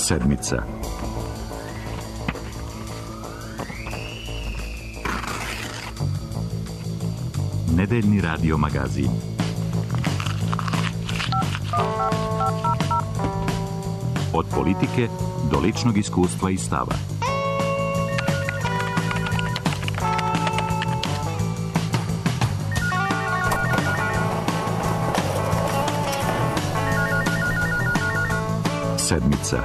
Sedmica. Nedeljni radio magazin. Od politike do ličnog iskustva i stava. Sedmica.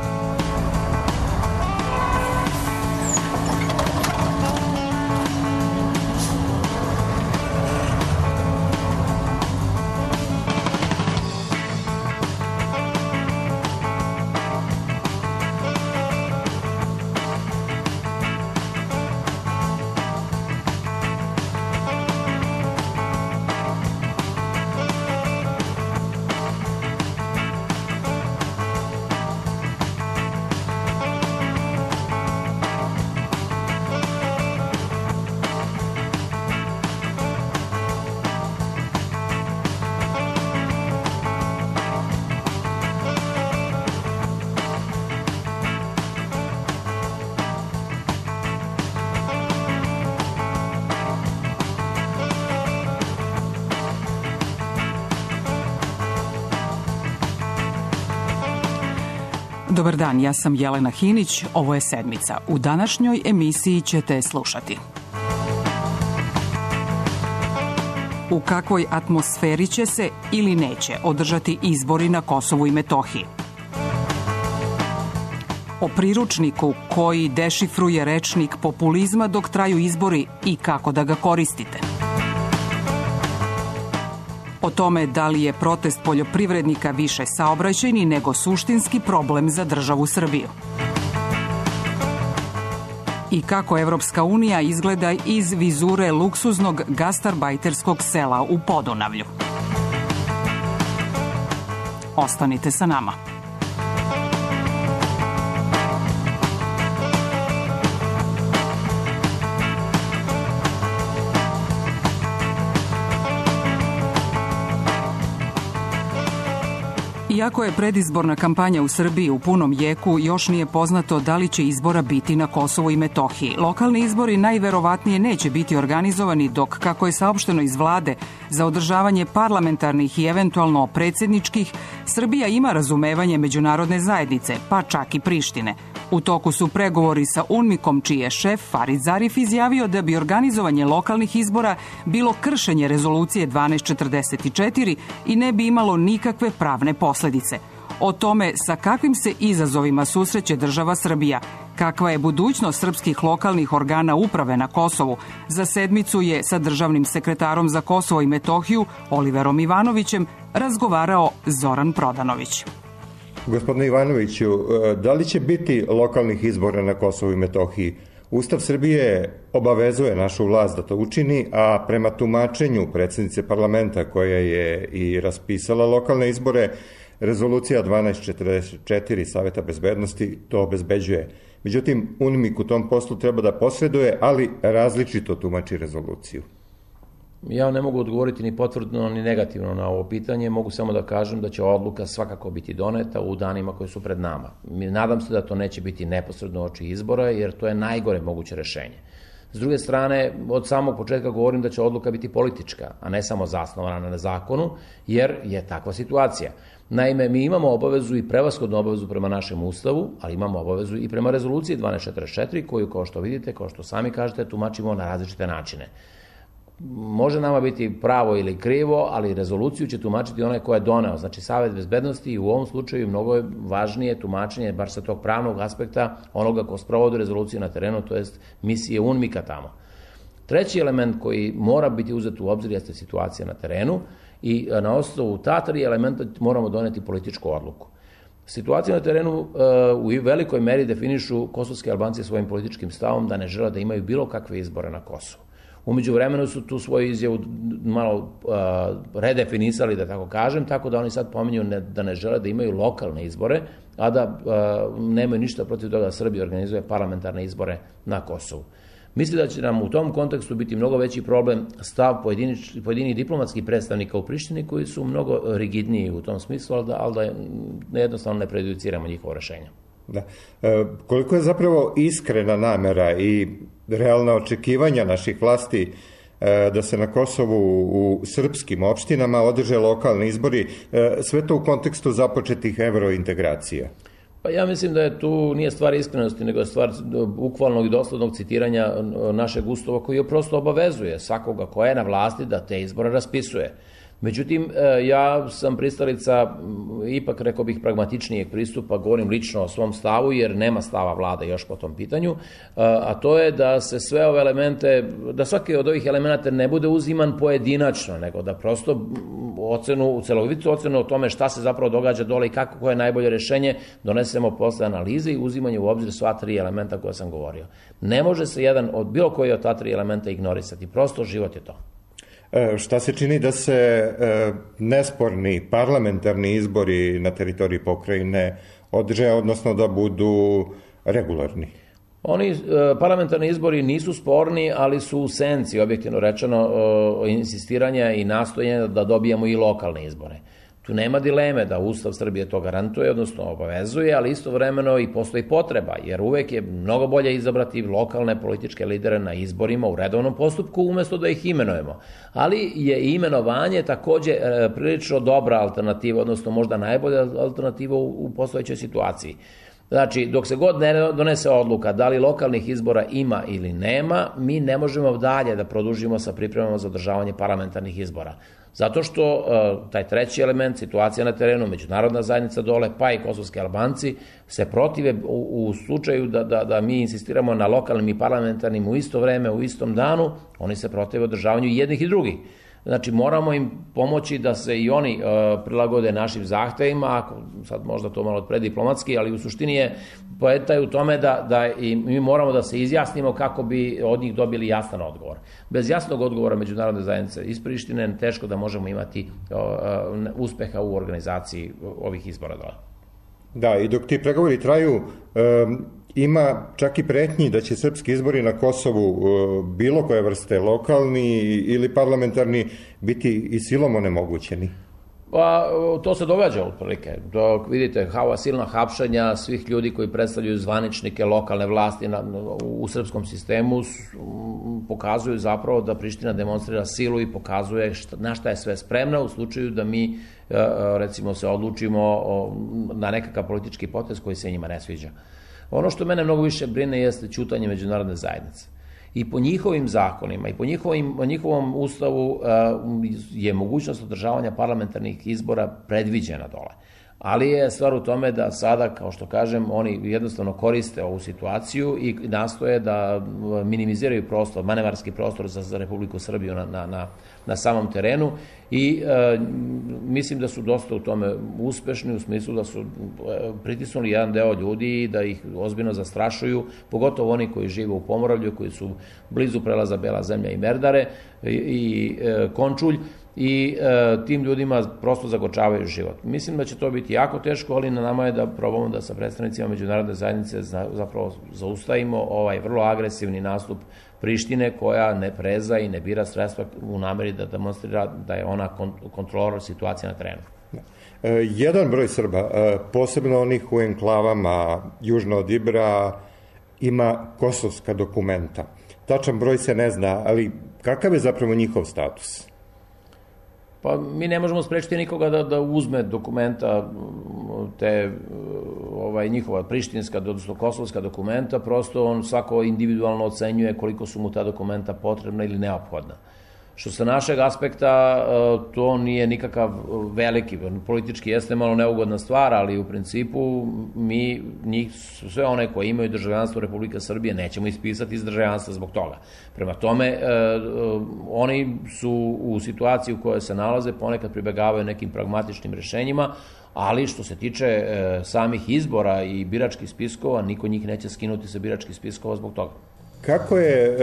Dobar dan, ja sam Jelena Hinić, ovo je Sedmica. U današnjoj emisiji ćete slušati. U kakvoj atmosferi će se ili neće održati izbori na Kosovu i Metohiji? O priručniku koji dešifruje rečnik populizma dok traju izbori i kako da ga koristite. O tome da li je protest poljoprivrednika više saobraćajni nego suštinski problem za državu Srbiju. I kako Evropska unija izgleda iz vizure luksuznog gastarbajterskog sela u Podunavlju. Ostanite sa nama. Iako je predizborna kampanja u Srbiji u punom jeku, još nije poznato da li će izbora biti na Kosovu i Metohiji. Lokalni izbori najverovatnije neće biti organizovani dok, kako je saopšteno iz vlade, za održavanje parlamentarnih i eventualno predsjedničkih, Srbija ima razumevanje međunarodne zajednice, pa čak i Prištine. U toku su pregovori sa UNMIK-om, čiji je šef Farid Zarif izjavio da bi organizovanje lokalnih izbora bilo kršenje rezolucije 1244 i ne bi imalo nikakve pravne posljedice. O tome sa kakvim se izazovima susreće država Srbija, kakva je budućnost srpskih lokalnih organa uprave na Kosovu, za Sedmicu je sa državnim sekretarom za Kosovo i Metohiju Oliverom Ivanovićem razgovarao Zoran Prodanović. Gospodine Ivanoviću, da li će biti lokalnih izbora na Kosovu i Metohiji? Ustav Srbije obavezuje našu vlast da to učini, a prema tumačenju predsjednice parlamenta koja je i raspisala lokalne izbore, rezolucija 1244 Saveta bezbednosti to obezbeđuje. Međutim, UNMIK u tom poslu treba da posreduje, ali različito tumači rezoluciju. Ja ne mogu odgovoriti ni potvrdno ni negativno na ovo pitanje, mogu samo da kažem da će odluka svakako biti doneta u danima koji su pred nama. Nadam se da to neće biti neposredno oči izbora, jer to je najgore moguće rešenje. S druge strane, od samog početka govorim da će odluka biti politička, a ne samo zasnovana na zakonu, jer je takva situacija. Naime, mi imamo obavezu i prevashodnu obavezu prema našem ustavu, ali imamo obavezu i prema rezoluciji 1244, koju, kao što vidite, kao što sami kažete, tumačimo na različite načine. Može nama biti pravo ili krivo, ali rezoluciju će tumačiti onaj ko je doneo, znači Savet bezbednosti, i u ovom slučaju mnogo je važnije tumačenje, bar sa tog pravnog aspekta, onoga ko sprovodi rezoluciju na terenu, to jest misije UNMIK-a tamo. Treći element koji mora biti uzet u obzir jeste situacija na terenu i na osnovu ta tri elementa moramo doneti političku odluku. Situaciju na terenu u velikoj meri definišu kosovski Albanci svojim političkim stavom da ne žele da imaju bilo kakve izbore na Kosovu. Umeđu vremenu su tu svoju izjavu malo redefinisali, da tako kažem, tako da oni sad pominju da ne žele da imaju lokalne izbore, a da nemaju ništa protiv toga da Srbija organizuje parlamentarne izbore na Kosovu. Mislim da će nam u tom kontekstu biti mnogo veći problem stav pojedinih diplomatskih predstavnika u Prištini koji su mnogo rigidniji u tom smislu, ali da jednostavno ne prejudiciramo njihovo rešenje. Da. Koliko je zapravo iskrena namera i realna očekivanja naših vlasti da se na Kosovu u srpskim opštinama održe lokalni izbori, sve to u kontekstu započetih evrointegracija? Pa ja mislim da je tu nije stvar iskrenosti, nego je stvar bukvalnog i doslednog citiranja našeg Ustava koji je prosto obavezuje svakoga ko je na vlasti da te izbore raspisuje. Međutim, ja sam pristalica, ipak rekao bih, pragmatičnijeg pristupa, govorim lično o svom stavu, jer nema stava vlade još po tom pitanju, a to je da se sve ove elemente, da svaki od ovih elemenata ne bude uziman pojedinačno, nego da prosto celovitu ocenu o tome šta se zapravo događa dole i koje je najbolje rešenje donesemo posle analize i uzimanje u obzir sva tri elementa koje sam govorio. Ne može se jedan od bilo koji od ta tri elementa ignorisati, prosto život je to. Šta se čini da se nesporni parlamentarni izbori na teritoriji pokrajine održe, odnosno da budu regularni? Parlamentarni izbori nisu sporni, ali su u senci, objektivno rečeno, insistiranja i nastojanja da dobijamo i lokalne izbore. Tu nema dileme da Ustav Srbije to garantuje, odnosno obavezuje, ali istovremeno i postoji potreba, jer uvek je mnogo bolje izabrati lokalne političke lidere na izborima u redovnom postupku, umesto da ih imenujemo. Ali je imenovanje takođe prilično dobra alternativa, odnosno možda najbolja alternativa u postojećoj situaciji. Znači, dok se god ne donese odluka da li lokalnih izbora ima ili nema, mi ne možemo dalje da produžimo sa pripremama za održavanje parlamentarnih izbora. Zato što taj treći element, situacija na terenu, međunarodna zajednica dole, pa i kosovski Albanci, se protive u slučaju da mi insistiramo na lokalnim i parlamentarnim u isto vreme, u istom danu, oni se protive održavanju jednih i drugih. Znači, moramo im pomoći da se i oni prilagode našim zahtevima, ako sad možda to malo prediplomatski, ali u suštini je poenta u tome da i mi moramo da se izjasnimo kako bi od njih dobili jasan odgovor. Bez jasnog odgovora međunarodne zajednice iz Prištine teško da možemo imati uspeha u organizaciji ovih izbora dole. Da, i dok ti pregovori traju, ima čak i pretnji da će srpski izbori na Kosovu, bilo koje vrste, lokalni ili parlamentarni, biti i silom onemogućeni. Pa to se događa otprilike. Dok vidite silna hapšenja svih ljudi koji predstavljaju zvaničnike lokalne vlasti u srpskom sistemu pokazuju zapravo da Priština demonstrira silu i pokazuje na šta je sve spremna u slučaju da mi recimo se odlučimo na nekakav politički potez koji se njima ne sviđa. Ono što mene mnogo više brine jeste ćutanje međunarodne zajednice. I po njihovim zakonima i po njihovom ustavu je mogućnost održavanja parlamentarnih izbora predviđena dole. Ali je stvar u tome da sada, kao što kažem, oni jednostavno koriste ovu situaciju i nastoje da minimiziraju prostor, manevarski prostor za Republiku Srbiju na samom terenu i mislim da su dosta u tome uspešni u smislu da su pritisnuli jedan deo ljudi i da ih ozbiljno zastrašuju, pogotovo oni koji žive u Pomoravlju, koji su blizu prelaza Bela zemlja i Merdare i Končulj, i tim ljudima prosto zagorčavaju život. Mislim da će to biti jako teško, ali na nama je da probamo da sa predstavnicima međunarodne zajednice zapravo zaustavimo ovaj vrlo agresivni nastup Prištine koja ne preza i ne bira sredstva u nameri da demonstrira da je ona kontrolor situacije na terenu. Jedan broj Srba, posebno onih u enklavama južno od Ibra, ima kosovska dokumenta. Tačan broj se ne zna, ali kakav je zapravo njihov status? Pa mi ne možemo sprečiti nikoga da uzme dokumenta, te njihova prištinska, odnosno kosovska dokumenta, prosto on svako individualno ocenjuje koliko su mu ta dokumenta potrebna ili neophodna. Što se našeg aspekta, to nije nikakav veliki, politički jeste malo neugodna stvar, ali u principu mi sve one koje imaju državljanstvo Republike Srbije nećemo ispisati iz državljanstva zbog toga. Prema tome, oni su u situaciji u kojoj se nalaze, ponekad pribegavaju nekim pragmatičnim rešenjima, ali što se tiče samih izbora i biračkih spiskova, niko njih neće skinuti sa biračkih spiskova zbog toga. Kako je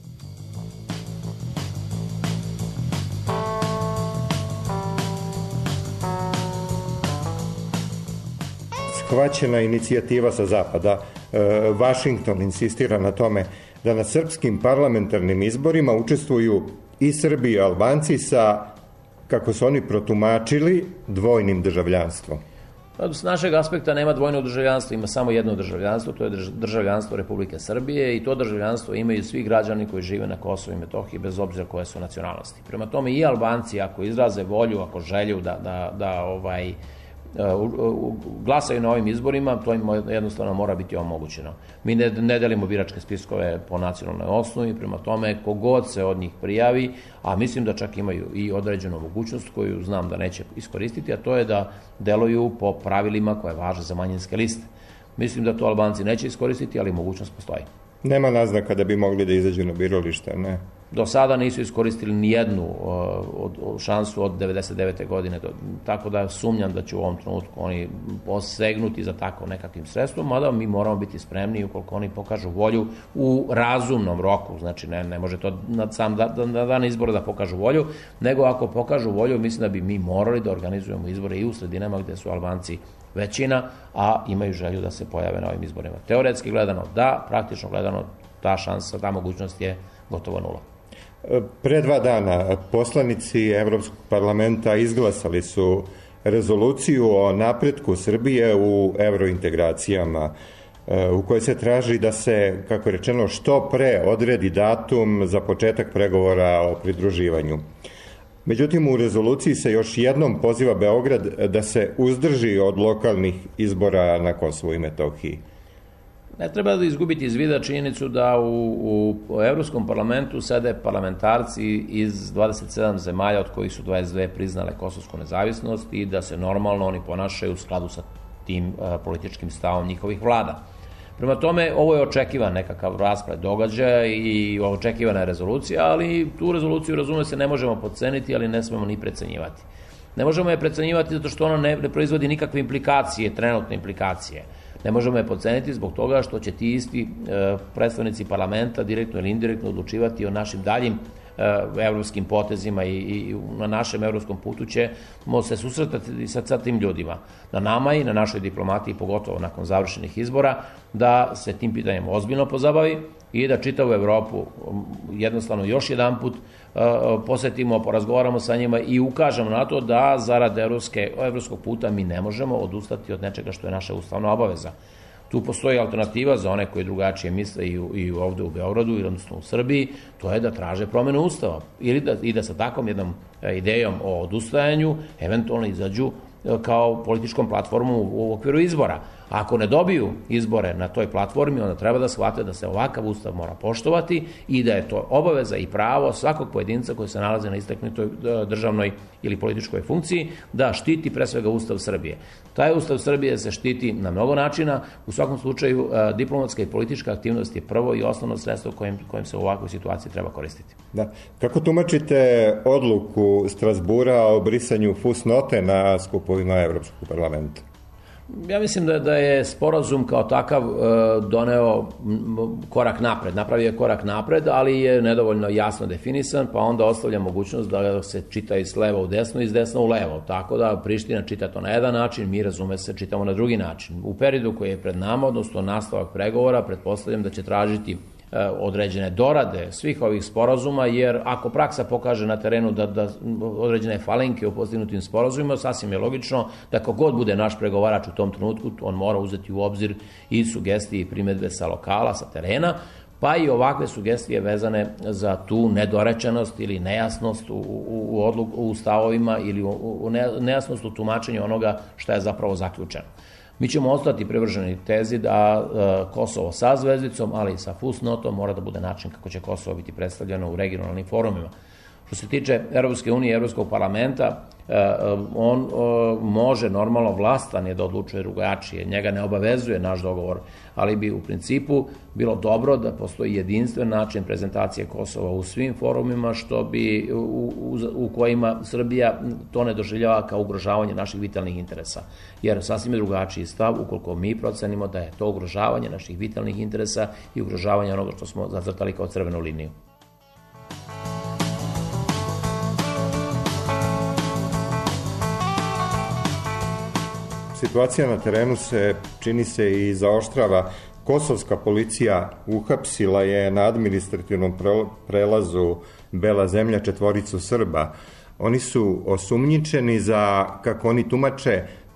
shvaćena inicijativa sa zapada? Vašington insistira na tome da na srpskim parlamentarnim izborima učestvuju i Srbi i Albanci sa, kako su oni protumačili, dvojnim državljanstvom. S našeg aspekta nema dvojnog državljanstva, ima samo jedno državljanstvo, to je državljanstvo Republike Srbije i to državljanstvo imaju svi građani koji žive na Kosovu i Metohiji bez obzira koje su nacionalnosti. Prema tome i Albanci ako izraze volju, ako želju da glasaju na ovim izborima, to im jednostavno mora biti omogućeno. Mi ne delimo biračke spiskove po nacionalnoj osnovi, prema tome kogod se od njih prijavi, a mislim da čak imaju i određenu mogućnost koju znam da neće iskoristiti, a to je da deluju po pravilima koje važe za manjinske liste. Mislim da to Albanci neće iskoristiti, ali mogućnost postoji. Nema naznaka da bi mogli da izađu na biralište, ne? Do sada nisu iskoristili ni jednu šansu od 99. godine, tako da sumnjam da će u ovom trenutku oni posegnuti za tako nekakvim sredstvom, mada mi moramo biti spremni ukoliko oni pokažu volju u razumnom roku, znači ne može to na dan izbora da pokažu volju, nego ako pokažu volju, mislim da bi mi morali da organizujemo izbore i u sredinama gde su Albanci većina, a imaju želju da se pojave na ovim izborima. Teoretski gledano da, praktično gledano ta šansa, ta mogućnost je gotovo nula. Pre 2 dana poslanici Evropskog parlamenta izglasali su rezoluciju o napretku Srbije u evrointegracijama, u kojoj se traži da se, kako je rečeno, što pre odredi datum za početak pregovora o pridruživanju. Međutim, u rezoluciji se još jednom poziva Beograd da se uzdrži od lokalnih izbora na Kosovu i Metohiji. Ne treba da izgubiti iz vida činjenicu da u Evropskom parlamentu sede parlamentarci iz 27 zemalja, od kojih su 22 priznale kosovsku nezavisnost i da se normalno oni ponašaju u skladu sa tim političkim stavom njihovih vlada. Prema tome, ovo je očekivan nekakav rasplet događaja i očekivana je rezolucija, ali tu rezoluciju, razume se, ne možemo podceniti, ali ne smemo ni precenjivati. Ne možemo je precenjivati zato što ona ne proizvodi nikakve implikacije, trenutne implikacije. Ne možemo je podceniti zbog toga što će ti isti predstavnici parlamenta direktno ili indirektno odlučivati o našim daljim evropskim potezima i na našem evropskom putu ćemo se susretati sa tim ljudima. Na nama i na našoj diplomatiji, pogotovo nakon završenih izbora, da se tim pitanjem ozbiljno pozabavi i da čitavu Evropu jednostavno još jedan put posetimo, porazgovaramo sa njima i ukažemo na to da zarad evropskog puta mi ne možemo odustati od nečega što je naša ustavna obaveza. Tu postoji alternativa za one koji drugačije misle i ovde u Beogradu, odnosno u Srbiji, to je da traže promenu ustava i da sa takvom jednom idejom o odustajanju eventualno izađu kao političkom platformom u okviru izbora. Ako ne dobiju izbore na toj platformi, onda treba da shvate da se ovakav ustav mora poštovati i da je to obaveza i pravo svakog pojedinca koji se nalaze na istaknutoj državnoj ili političkoj funkciji da štiti pre svega Ustav Srbije. Taj Ustav Srbije se štiti na mnogo načina, u svakom slučaju diplomatska i politička aktivnost je prvo i osnovno sredstvo kojim se u ovakvoj situaciji treba koristiti. Da. Kako tumačite odluku Strasbura o brisanju fusnote na skupovima Evropskog parlamenta? Ja mislim da je sporazum kao takav doneo korak napred, napravio je korak napred, ali je nedovoljno jasno definisan, pa onda ostavlja mogućnost da se čita iz leva u desno i iz desna u levo. Tako da Priština čita to na jedan način, mi razume se čitamo na drugi način. U periodu koji je pred nama, odnosno nastavak pregovora, pretpostavljam da će tražiti određene dorade svih ovih sporazuma, jer ako praksa pokaže na terenu da određene falinke u postignutim sporazumima, sasvim je logično da kogod bude naš pregovarač u tom trenutku, on mora uzeti u obzir i sugestije i primedbe sa lokala, sa terena, pa i ovakve sugestije vezane za tu nedorečenost ili nejasnost u stavovima ili nejasnost u tumačenju onoga šta je zapravo zaključeno. Mi ćemo ostati privrženi tezi da Kosovo sa zvezdicom, ali i sa fusnotom mora da bude način kako će Kosovo biti predstavljeno u regionalnim forumima. Što se tiče Evropske unije i Evropskog parlamenta, on može normalno vlastan je da odlučuje drugačije, njega ne obavezuje naš dogovor, ali bi u principu bilo dobro da postoji jedinstven način prezentacije Kosova u svim forumima, što bi u kojima Srbija to ne doživljava kao ugrožavanje naših vitalnih interesa. Jer sasvim je drugačiji stav ukoliko mi procenimo da je to ugrožavanje naših vitalnih interesa i ugrožavanje onoga što smo zacrtali kao crvenu liniju. Situacija na terenu se, čini se, i zaoštrava. Kosovska policija uhapsila je na administrativnom prelazu Bela zemlja 4 Srba. Oni su osumnjičeni za, kako oni tumače,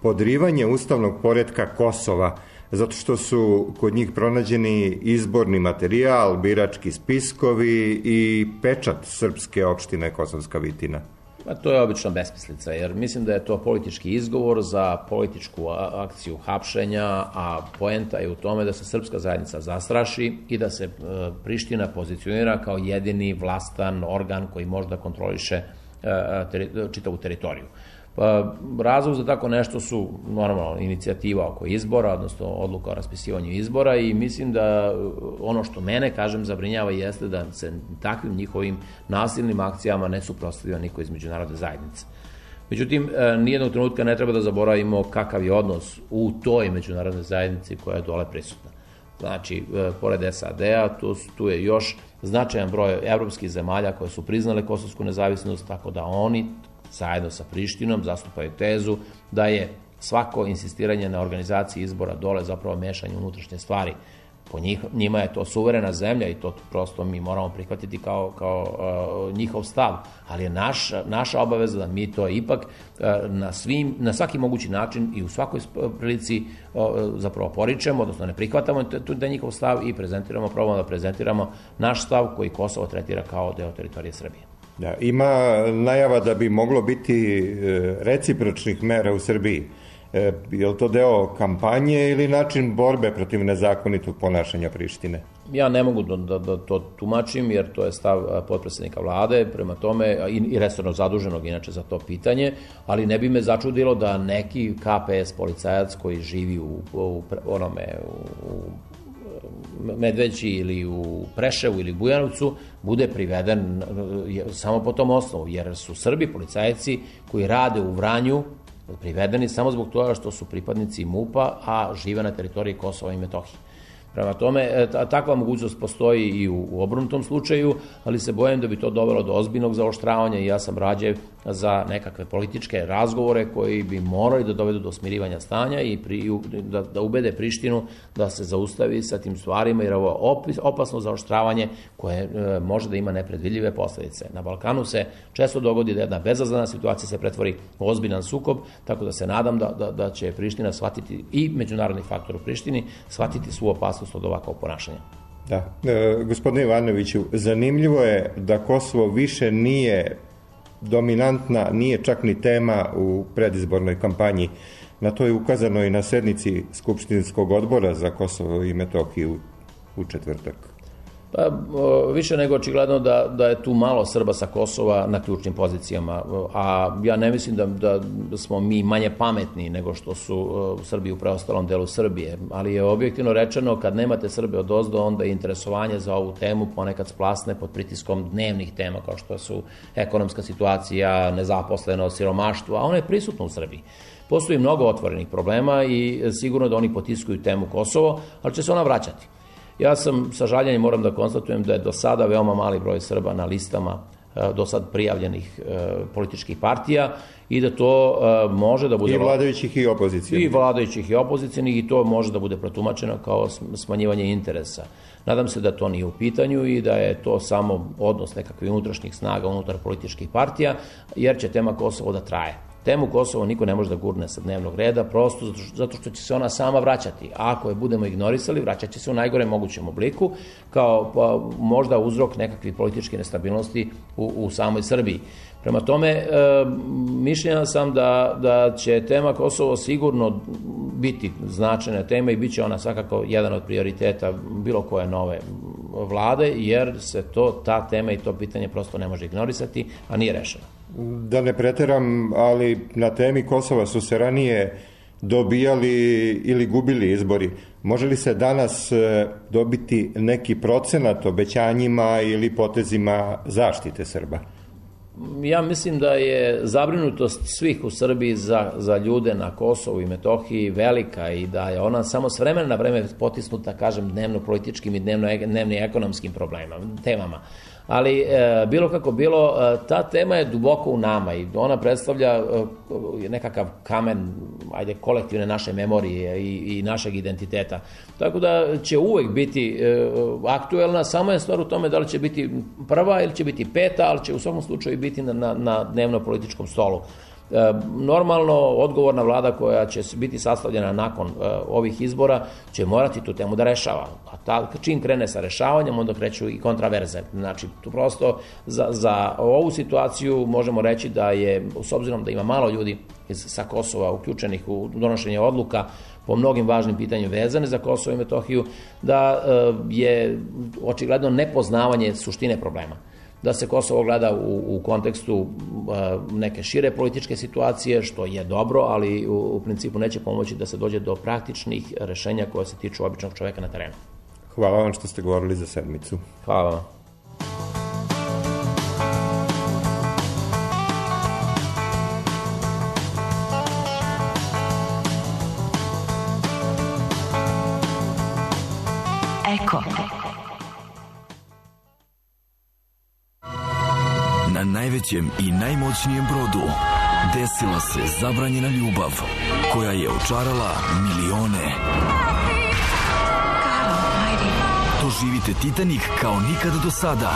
podrivanje ustavnog poretka Kosova, zato što su kod njih pronađeni izborni materijal, birački spiskovi i pečat srpske opštine Kosovska Vitina. To je obično besmislica, jer mislim da je to politički izgovor za političku akciju hapšenja, a poenta je u tome da se srpska zajednica zastraši i da se Priština pozicionira kao jedini vlastan organ koji može da kontroliše čitavu teritoriju. Razlog za tako nešto su normalno inicijativa oko izbora, odnosno odluka o raspisivanju izbora, i mislim da ono što mene, kažem, zabrinjava jeste da se takvim njihovim nasilnim akcijama ne suprotstavlja niko iz međunarodne zajednice. Međutim, nijednog trenutka ne treba da zaboravimo kakav je odnos u toj međunarodnoj zajednici koja je dole prisutna. Znači, pored SAD-a, tu je još značajan broj evropskih zemalja koje su priznale kosovsku nezavisnost, tako da oni zajedno sa Prištinom zastupaju tezu da je svako insistiranje na organizaciji izbora dole zapravo mešanje unutrašnje stvari. Po njima je to suverena zemlja i to prosto mi moramo prihvatiti kao njihov stav, ali je naša obaveza da mi to ipak na svaki mogući način i u svakoj prilici zapravo poričemo, odnosno ne prihvatamo da njihov stav i probamo da prezentiramo naš stav koji Kosovo tretira kao deo teritorije Srbije. Da, ima najava da bi moglo biti recipročnih mera u Srbiji. Je li to deo kampanje ili način borbe protiv nezakonitog ponašanja Prištine? Ja ne mogu da to tumačim, jer to je stav potpredsednika vlade, prema tome, i resorno zaduženog inače za to pitanje, ali ne bi me začudilo da neki KPS policajac koji živi u Medveđi ili u Preševu ili Bujanovcu bude priveden samo po tom osnovu, jer su Srbi policajci koji rade u Vranju privedeni samo zbog toga što su pripadnici MUP-a, a žive na teritoriji Kosova i Metohije. Prema tome, takva mogućnost postoji i u obrnutom slučaju, ali se bojim da bi to dovelo do ozbiljnog zaoštravanja i ja sam rađe za nekakve političke razgovore koji bi morali da dovedu do smirivanja stanja i da ubede Prištinu da se zaustavi sa tim stvarima, jer ovo je opasno zaoštravanje koje može da ima nepredvidljive posledice. Na Balkanu se često dogodi da jedna bezazlena situacija se pretvori u ozbiljan sukob, tako da se nadam da će Priština shvatiti, i međunarodni faktor u Prištini, shvatiti svu opasnost od ovakvog ponašanja. Da. Gospodine Ivanoviću, zanimljivo je da Kosovo više nije dominantna, nije čak ni tema u predizbornoj kampanji. Na to je ukazano i na sednici Skupštinskog odbora za Kosovo i Metohiju u četvrtak. Pa, više nego očigledno da je tu malo Srba sa Kosova na ključnim pozicijama, a ja ne mislim da smo mi manje pametni nego što su Srbi u preostalom delu Srbije, ali je objektivno rečeno, kad nemate Srbe odozdo, onda je interesovanje za ovu temu ponekad splasne pod pritiskom dnevnih tema kao što su ekonomska situacija, nezaposlenost, siromaštvo, a ono je prisutno u Srbiji. Postoji mnogo otvorenih problema i sigurno da oni potiskuju temu Kosovo, ali će se ona vraćati. Ja sam sa žaljenjem moram da konstatujem da je do sada veoma mali broj Srba na listama do sad prijavljenih političkih partija i da to može da bude... I vladajućih i opozicijnih. I vladajućih i opozicijnih, i to može da bude protumačeno kao smanjivanje interesa. Nadam se da to nije u pitanju i da je to samo odnos nekakvih unutrašnjih snaga unutar političkih partija, jer će tema Kosovo da traje. Temu Kosovo niko ne može da gurne sa dnevnog reda, prosto zato što će se ona sama vraćati. A ako je budemo ignorisali, vraćat će se u najgore mogućem obliku, kao možda uzrok nekakvih političke nestabilnosti u samoj Srbiji. Prema tome, mišljenja sam da će tema Kosovo sigurno biti značajna tema i bit će ona svakako jedan od prioriteta bilo koje nove vlade, jer se ta tema i to pitanje prosto ne može ignorisati, a nije rešeno. Da ne preteram, ali na temi Kosova su se ranije dobijali ili gubili izbori. Može li se danas dobiti neki procenat obećanjima ili potezima zaštite Srba? Ja mislim da je zabrinutost svih u Srbiji za ljude na Kosovu i Metohiji velika i da je ona samo s vremena na vreme potisnuta, kažem, dnevno političkim i dnevno ekonomskim temama. Ali bilo kako bilo, ta tema je duboko u nama i ona predstavlja nekakav kamen, kolektivne naše memorije i našeg identiteta. Tako da će uvek biti aktuelna, samo je stvar u tome da li će biti prva ili će biti peta, ali će u svakom slučaju biti na dnevno političkom stolu. Normalno, odgovorna vlada koja će biti sastavljena nakon ovih izbora će morati tu temu da rešava. A čim krene sa rešavanjem, onda kreću i kontraverze. Znači, tu prosto za ovu situaciju možemo reći da je, s obzirom da ima malo ljudi sa Kosova uključenih u donošenje odluka po mnogim važnim pitanjima vezane za Kosovo i Metohiju, da je očigledno nepoznavanje suštine problema. Da se Kosovo gleda u kontekstu neke šire političke situacije, što je dobro, ali u principu neće pomoći da se dođe do praktičnih rešenja koje se tiču običnog čoveka na terenu. Hvala vam što ste govorili za sedmicu. Hvala vam. Eko. Na najvećem i najmoćnijem brodu desila se zabranjena ljubav koja je očarala milione. Doživite Titanic kao nikada do sada.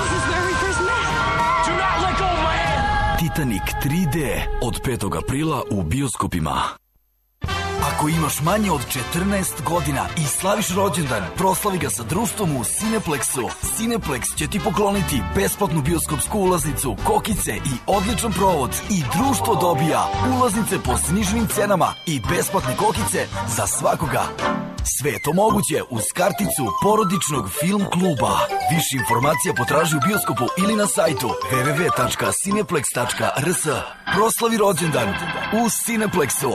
Titanic 3D od 5. aprila u bioskopima. Ako imaš manje od 14 godina i slaviš rođendan, proslavi ga sa društvom u Cineplexu. Cineplex će ti pokloniti besplatnu bioskopsku ulaznicu, kokice i odličan provod. I društvo dobija ulaznice po sniženim cenama i besplatne kokice za svakoga. Sve je to moguće uz karticu porodičnog film kluba. Više informacija potraži u bioskopu ili na sajtu www.cineplex.rs. Proslavi rođendan u Cineplexu.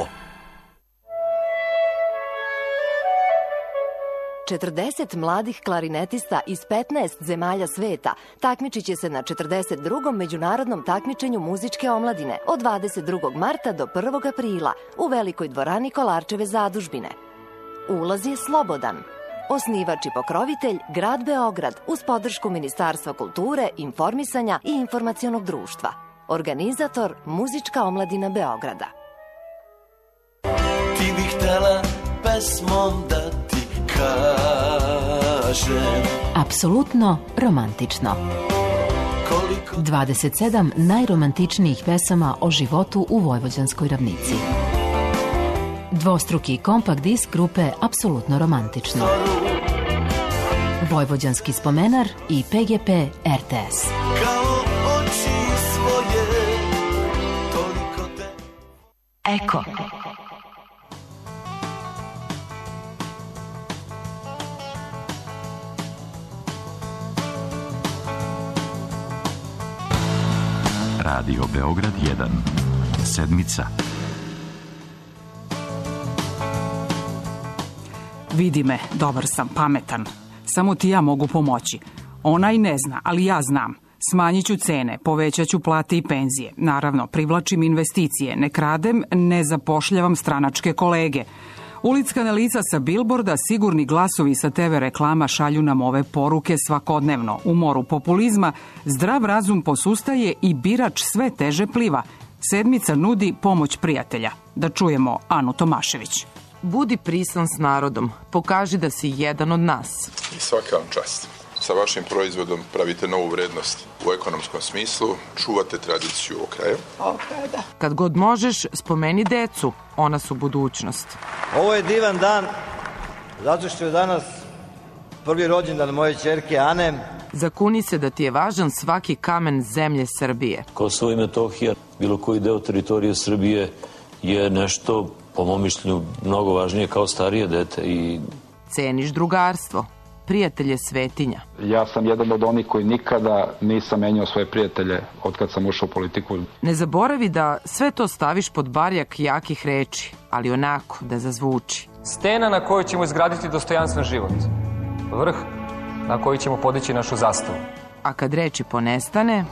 40 mladih klarinetista iz 15 zemalja sveta takmičit će se na 42. međunarodnom takmičenju muzičke omladine od 22. marta do 1. aprila u Velikoj dvorani Kolarčeve zadužbine. Ulaz je slobodan. Osnivač i pokrovitelj Grad Beograd uz podršku Ministarstva kulture, informisanja i informacionog društva. Organizator Muzička omladina Beograda. Ti bih htela pesmom da ti kažem. Apsolutno romantično. 27 najromantičnijih pesama o životu u Vojvođanskoj ravnici. Dvostruki kompakt disk grupe Apsolutno romantično. Vojvođanski spomenar i PGP RTS. Kao oči svoje, toliko te... Eko. Radio Beograd 1. Sedmica. Vidi me, dobar sam, pametan. Samo ti ja mogu pomoći. Ona i ne zna, ali ja znam. Smanjit ću cene, povećat ću plate i penzije. Naravno, privlačim investicije, ne kradem, ne zapošljavam stranačke kolege. Ulickana lica sa bilborda, sigurni glasovi sa TV reklama šalju nam ove poruke svakodnevno. U moru populizma zdrav razum posustaje i birač sve teže pliva. Sedmica nudi pomoć prijatelja. Da čujemo Anu Tomašević. Budi prisan s narodom. Pokaži da si jedan od nas. I svaka vam čast. Sa vašim proizvodom pravite novu vrednost u ekonomskom smislu, čuvate tradiciju ovog kraja. Da. Kad god možeš, spomeni decu. Ona su budućnost. Ovo je divan dan, zato što je danas prvi rođendan moje ćerke Ane. Zakuni se da ti je važan svaki kamen zemlje Srbije. Kosovo i Metohija, bilo koji deo teritorije Srbije je nešto, po mom mišljenju, mnogo važnije kao starije dete. Ceniš drugarstvo. Prijatelj je svetinja. Ja sam jedan od onih koji nikada nisam menjao svoje prijatelje od kad sam ušao u politiku. Ne zaboravi da sve to staviš pod barjak jakih reči, ali onako da zazvuči. Stena na kojoj ćemo izgraditi dostojanstven život. Vrh na koji ćemo podići našu zastavu. A kad reči ponestane...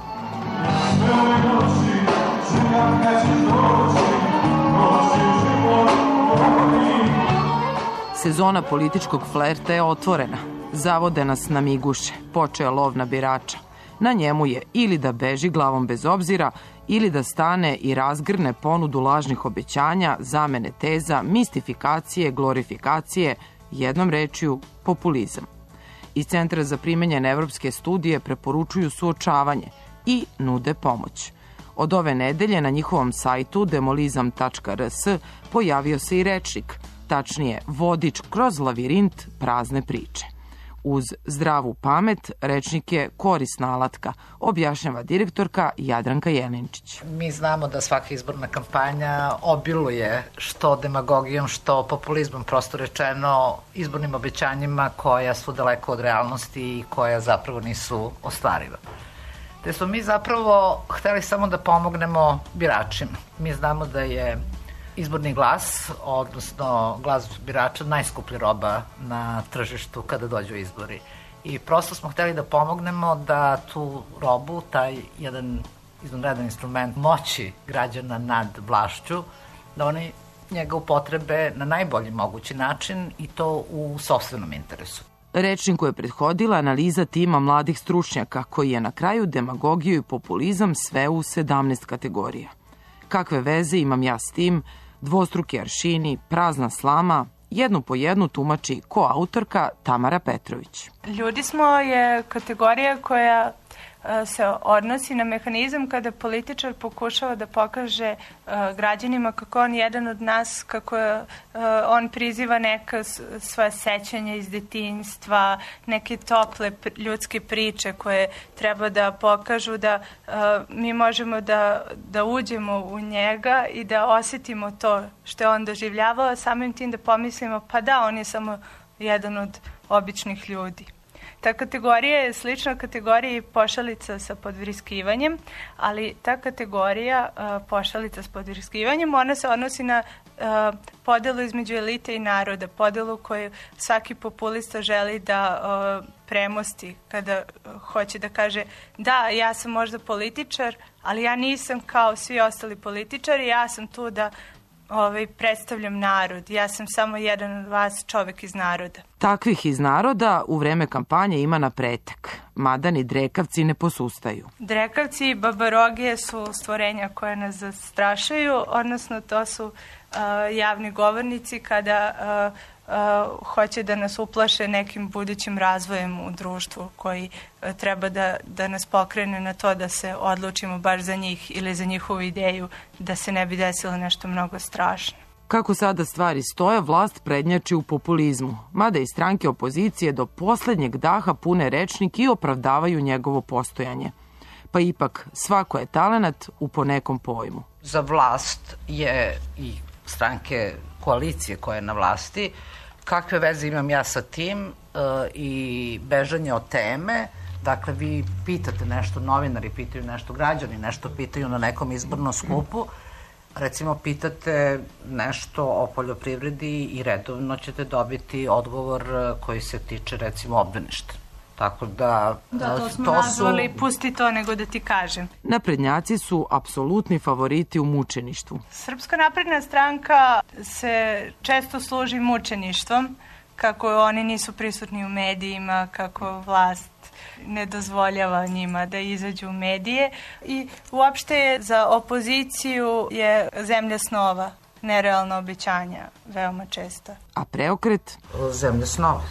Sezona političkog flerta je otvorena. Zavode nas na miguše. Počeo lov na birača. Na njemu je ili da beži glavom bez obzira, ili da stane i razgrne ponudu lažnih obećanja, zamene teza, mistifikacije, glorifikacije, jednom rečju populizam. Iz Centra za primenjene evropske studije preporučuju suočavanje i nude pomoć. Od ove nedelje na njihovom sajtu demolizam.rs pojavio se i rečnik, tačnije vodič kroz lavirint prazne priče. Uz zdravu pamet, rečnik je korisna alatka, objašnjava direktorka Jadranka Jelinčić. Mi znamo da svaka izborna kampanja obiluje što demagogijom, što populizmom, prosto rečeno izbornim obećanjima koja su daleko od realnosti i koja zapravo nisu ostvariva. Te smo mi zapravo hteli samo da pomognemo biračima. Mi znamo da je izborni glas, odnosno glas birača, najskuplja roba na tržištu kada dođu izbori. I prosto smo hteli da pomognemo da tu robu, taj jedan izvanredan instrument moći građana nad vlašću, da oni njega upotrebe na najbolji mogući način i to u sopstvenom interesu. Rečniku je prethodila analiza tima mladih stručnjaka koji je na kraju demagogiju i populizam sve u 17 kategorija. Kakve veze imam ja s tim, dvostruki aršini, prazna slama, jednu po jednu tumači koautorka Tamara Petrović. Ljudi smo je kategorija koja se odnosi na mehanizam kada političar pokušava da pokaže građanima kako on jedan od nas, kako on priziva neka svoje sećanja iz detinjstva, neke tople ljudske priče koje treba da pokažu da mi možemo da uđemo u njega i da osetimo to što je on doživljavao, samim tim da pomislimo pa da, on je samo jedan od običnih ljudi. Ta kategorija je slična kategoriji pošalica sa podvriskivanjem, ali ta kategorija pošalica s podvriskivanjem, ona se odnosi na podelu između elite i naroda, podelu koju svaki populista želi da premosti kada hoće da kaže da, ja sam možda političar, ali ja nisam kao svi ostali političari, ja sam tu da predstavljam narod. Ja sam samo jedan od vas, čovek iz naroda. Takvih iz naroda u vreme kampanje ima na pretek, mada ni drekavci ne posustaju. Drekavci i babarogije su stvorenja koje nas zastrašaju, odnosno to su javni govornici kada hoće da nas uplaše nekim budućim razvojem u društvu koji treba da nas pokrene na to da se odlučimo baš za njih ili za njihovu ideju da se ne bi desilo nešto mnogo strašno. Kako sada stvari stoje, vlast prednjači u populizmu, mada i stranke opozicije do poslednjeg daha pune rečnik i opravdavaju njegovo postojanje. Pa ipak, svako je talenat u ponekom pojmu. Za vlast je i stranke koalicije koja je na vlasti, kakve veze imam ja sa tim i bežanje od teme. Dakle, vi pitate nešto, novinari pitaju nešto, građani nešto pitaju na nekom izbornom skupu, recimo pitate nešto o poljoprivredi i redovno ćete dobiti odgovor koji se tiče recimo obdaništa. Tako da to smo nazvali, pusti to nego da ti kažem. Naprednjaci su apsolutni favoriti u mučeništvu. Srpska napredna stranka se često služi mučeništvom, kako oni nisu prisutni u medijima, kako vlast ne dozvoljava njima da izađu u medije i uopšte je za opoziciju je zemlja snova, nerealna obećanja, veoma često. A preokret? Zemlja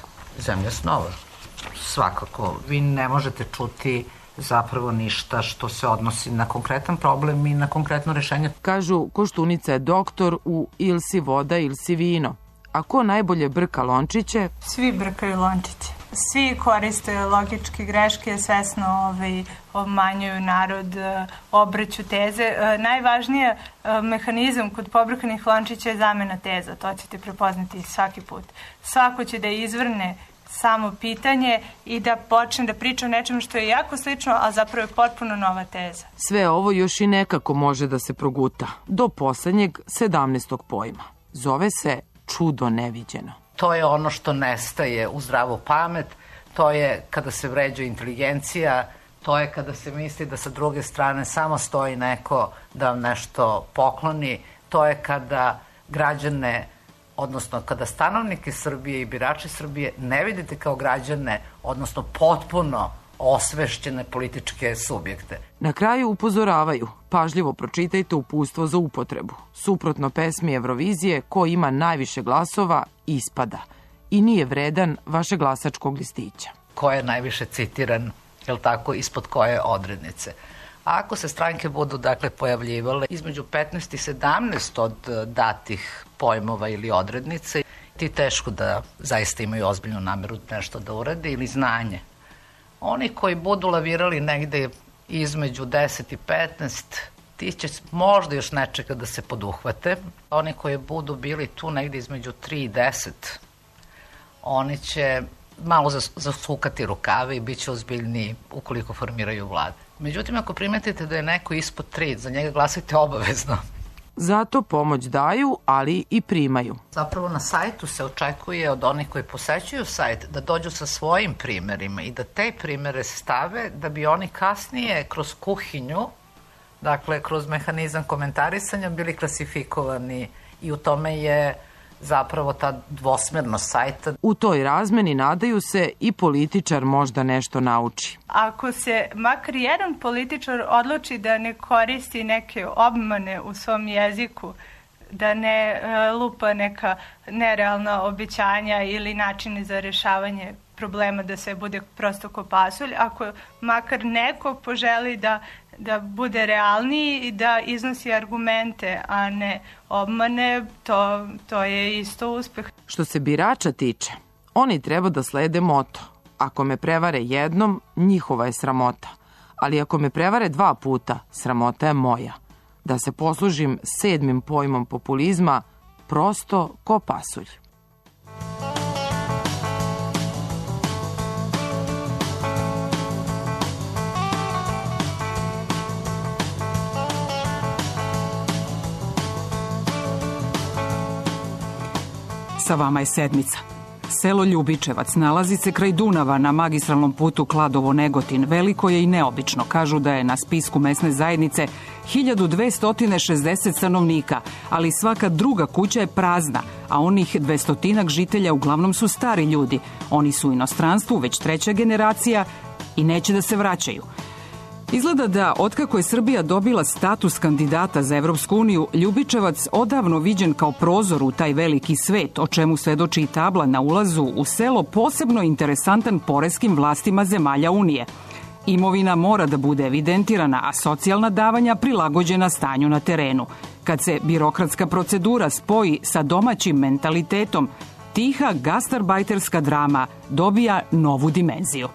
snova. Svakako, vi ne možete čuti zapravo ništa što se odnosi na konkretan problem i na konkretno rešenje. Kažu, Koštunica je doktor u ili si voda ili si vino. A ko najbolje brka lončiće? Svi brkaju lončiće. Svi koriste logičke greške, svesno obmanjuju narod, obrću teze. Najvažniji mehanizam kod pobrkanih lončića je zamena teza. To ćete prepoznati svaki put. Svako će da izvrne samo pitanje i da počne da priča o nečemu što je jako slično, a zapravo je potpuno nova teza. Sve ovo još i nekako može da se proguta, do poslednjeg 17. pojma. Zove se čudo neviđeno. To je ono što nestaje u zdravu pamet, to je kada se vređa inteligencija, to je kada se misli da sa druge strane samo stoji neko da vam nešto pokloni, to je kada građane, odnosno kada stanovnike Srbije i birače Srbije ne vidite kao građane, odnosno potpuno osvešćene političke subjekte. Na kraju upozoravaju, pažljivo pročitajte uputstvo za upotrebu. Suprotno pesmi Evrovizije, ko ima najviše glasova, ispada. I nije vredan vaše glasačkog listića. Ko je najviše citiran, je li tako, ispod koje odrednice. Ako se stranke budu dakle pojavljivale između 15 i 17 od datih pojmova ili odrednice, ti teško da zaista imaju ozbiljnu nameru nešto da urade ili znanje. Oni koji budu lavirali negde između 10 i 15, ti će možda još nečeka da se poduhvate. Oni koji budu bili tu negde između 3 i 10, oni će malo zasukati rukave i bit će ozbiljniji ukoliko formiraju vlade. Međutim, ako primetite da je neko ispod 3, za njega glasajte obavezno. Zato pomoć daju, ali i primaju. Zapravo na sajtu se očekuje od onih koji posećuju sajt da dođu sa svojim primerima i da te primere stave da bi oni kasnije kroz kuhinju, dakle kroz mehanizam komentarisanja, bili klasifikovani i u tome je zapravo ta dvosmernost sajta. U toj razmeni nadaju se i političar možda nešto nauči. Ako se makar jedan političar odluči da ne koristi neke obmane u svom jeziku, da ne lupa neka nerealna obećanja ili načine za rešavanje problema, da sve bude prosto ko pasulj, ako makar neko poželi da bude realniji i da iznosi argumente, a ne obmane, to je isto uspeh. Što se birača tiče, oni treba da slede moto. Ako me prevare jednom, njihova je sramota. Ali ako me prevare 2 puta, sramota je moja. Da se poslužim 7. pojmom populizma, prosto ko pasulj. Sa vama je sedmica. Selo Ljubičevac nalazi se kraj Dunava na magistralnom putu Kladovo-Negotin. Veliko je i neobično. Kažu da je na spisku mesne zajednice 1260 stanovnika, ali svaka druga kuća je prazna, a onih 200 žitelja uglavnom su stari ljudi. Oni su u inostranstvu već 3. generacija i neće da se vraćaju. Izgleda da, otkako je Srbija dobila status kandidata za Evropsku uniju, Ljubičevac odavno viđen kao prozor u taj veliki svet, o čemu svedoči i tabla na ulazu u selo posebno interesantan poreskim vlastima zemalja Unije. Imovina mora da bude evidentirana, a socijalna davanja prilagođena stanju na terenu. Kad se birokratska procedura spoji sa domaćim mentalitetom, tiha gastarbajterska drama dobija novu dimenziju.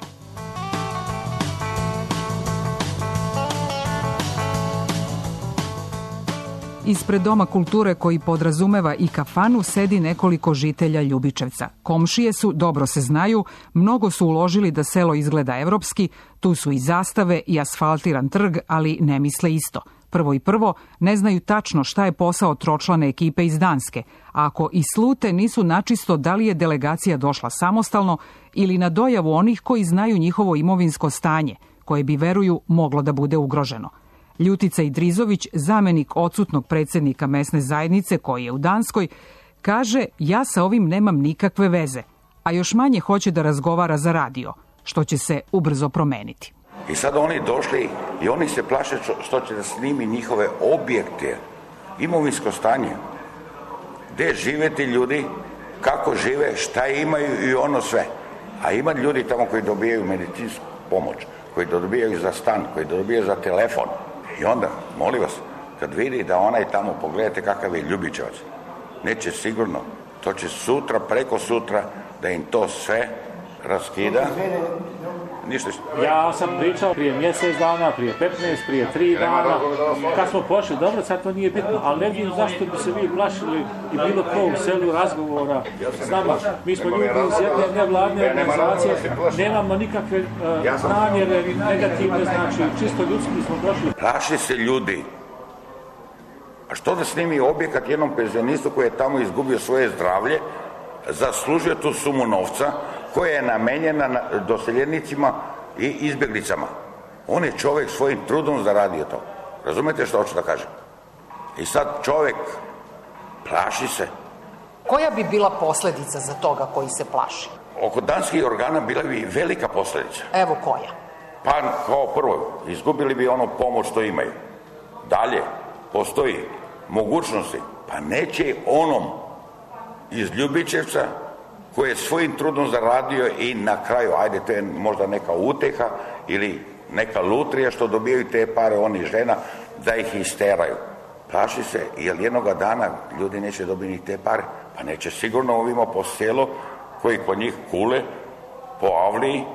Ispred Doma kulture, koji podrazumeva i kafanu, sedi nekoliko žitelja Ljubičevca. Komšije su, dobro se znaju, mnogo su uložili da selo izgleda evropski, tu su i zastave i asfaltiran trg, ali ne misle isto. Prvo ne znaju tačno šta je posao tročlane ekipe iz Danske, a ako i slute nisu načisto da li je delegacija došla samostalno ili na dojavu onih koji znaju njihovo imovinsko stanje, koje bi, veruju, moglo da bude ugroženo. Ljutica Idrizović, zamenik odsutnog predsjednika mesne zajednice koji je u Danskoj, kaže: ja sa ovim nemam nikakve veze, a još manje hoće da razgovara za radio, što će se ubrzo promeniti. I sad oni došli i oni se plaše što će da snimi njihove objekte, imovinsko stanje, gde žive ti ljudi, kako žive, šta imaju i ono sve. A ima ljudi tamo koji dobijaju medicinsku pomoć, koji dobijaju za stan, koji dobijaju za telefon. I onda, molim vas, kad vidi da onaj tamo, pogledajte kakav je Ljubičevac, neće sigurno, to će sutra, preko sutra, da im to sve raskida. Ništa. Ja sam pričao prije mjesec dana, prije 15, prije 3 dana, kad smo pošli, dobro, sad to nije bitno, ali ne vidim zašto bi se vi plašili i bilo ko u selu razgovora s nama. Mi smo ljudi iz jedne nevladne organizacije, nemamo nikakve namjere negativne, znači čisto ljudski smo došli. Plaši se ljudi. A što da snimi objekat jednom penzionistu koji je tamo izgubio svoje zdravlje, zaslužio tu sumu novca koja je namenjena doseljenicima i izbjeglicama. On je čovjek svojim trudom zaradio to. Razumete što hoću da kažem? I sad čovjek plaši se. Koja bi bila posljedica za toga koji se plaši? Oko danskih organa bila bi velika posljedica. Evo koja? Pa kao prvo, izgubili bi ono pomoć što imaju. Dalje, postoji mogućnosti, pa neće onom iz Ljubičevca koji je svojim trudom zaradio i na kraju, ajde, to je možda neka uteha ili neka lutrija što dobijaju te pare, oni žena, da ih isteraju. Plaši se, jer jednoga dana ljudi neće dobiti ni te pare, pa neće sigurno ovima po selu koji kod njih kule, po Avliji,